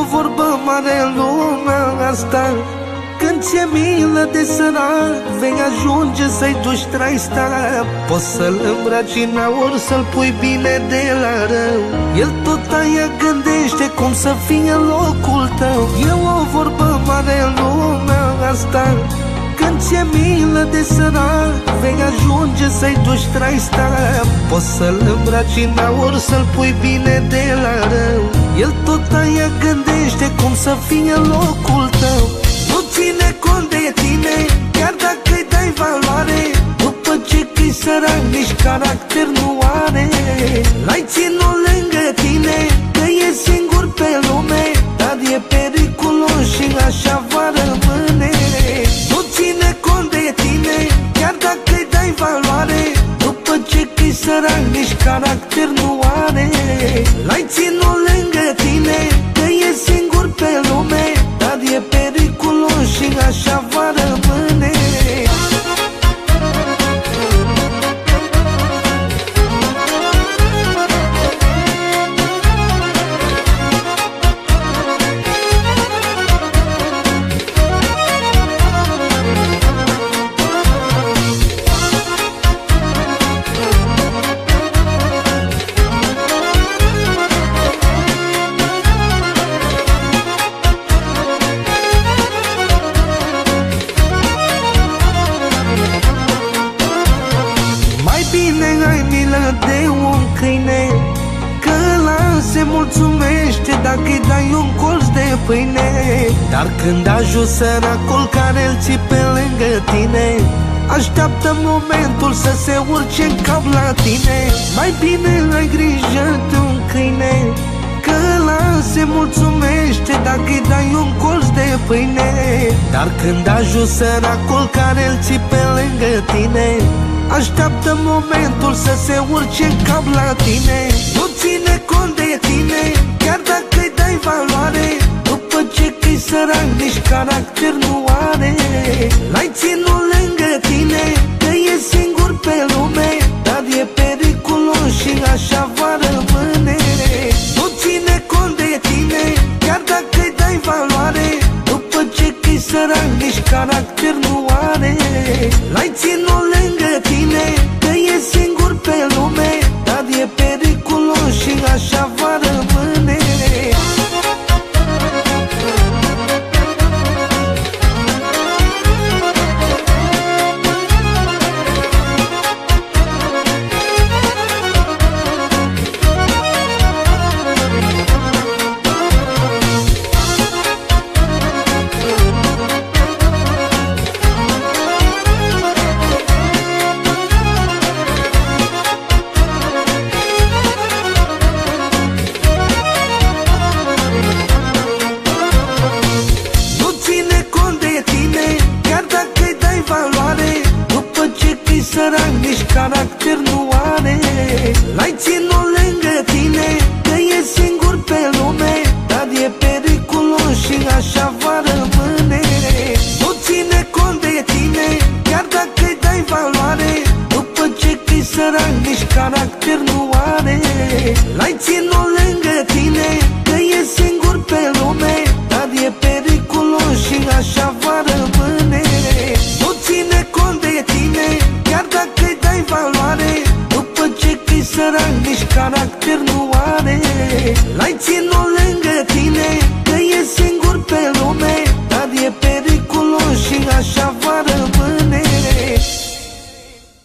vorbă mare în lumea asta: când ți-e milă de sărac, vei ajunge să-i duci traista. Poți să-l îmbraci în aur, să-l pui bine de la rău, el tot aia gândește cum să fie locul tău. E o vorbă mare în lumea asta: când ți-e milă de sărac, vei ajunge să-i duci traista. Poți să-l îmbraci în aur, să-l pui bine de la rău, el tot aia gândește cum să fie locul tău. Nu ține cont de tine, chiar dacă îi dai valoare, după ce că-i sărac, nici caracter nu are. L-ai ținut lângă tine, că e singur pe lume, dar e periculos și așa va rămâne. Nu ține cont de tine, chiar dacă îi dai valoare, după ce că-i sărac, nici caracter nu are. L-ai ținut lângă tine, că e singur pe lume, dar e periculos și așa va rămâne. Ai milă de un câine, că ăla se mulțumește dacă îi dai un colț de pâine. Dar când ajungi săracul care îl ții pe lângă tine, așteaptă momentul să se urce în cap la tine. Mai bine ai grijă de un câine, că ăla se mulțumește dacă îi dai un colț de pâine. Dar când ajungi săracul care îl ții pe lângă tine, așteaptă momentul să se urce în cap la tine. Nu ține cont de tine, chiar dacă îi dai valoare, după ce că-i sărac, nici caracter nu are. L-ai ținut lângă tine, că e singur pe lume, dar e periculos și așa va rămâne. Nu ține cont de tine, chiar dacă îi dai valoare, după ce că-i sărac, nici caracter nu are. L-ai ținut lângă tine, că e singur pe lume, dar e periculos și așa va rămâne. Sărac, nici caracter nu are. L-ai ținut lângă tine, că e singur pe lume, dar e periculos și așa va rămâne. Nu ține cont de tine, chiar dacă îi dai valoare, după ce că-i sărac, nici caracter nu are. L-ai ținut lângă tine, că e singur pe lume, dar e periculos și așa va rămâne. Nu ține cont de tine, chiar dacă îi dai valoare, după ce că-i sărac, nici caracter nu are. L-ai ținut